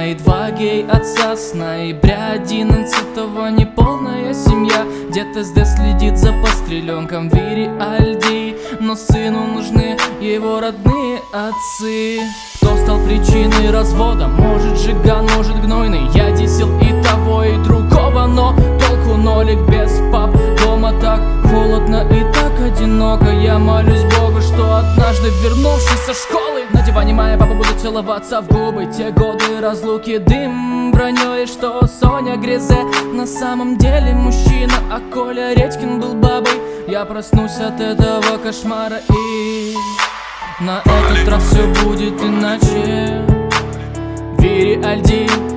и 2 гей-отца. С ноября 11-го неполная семья. Дед СД следит за постреленком Вири Альди, но сыну нужны его родные отцы. Кто стал причиной развода? Может жиган, может гнойный. Я десил и того, и другого, но толку нолик без пап. Дома так холодно и так одиноко. Я молюсь Богу, что однажды, вернувшись со школы, на диване моя папа будет целоваться в губы. Те годы разлуки, дым броней, что Соня Гризе на самом деле мужчина, а Коля Редькин был бабой. Я проснусь от этого кошмара, и на этот раз все будет иначе. Вири Альди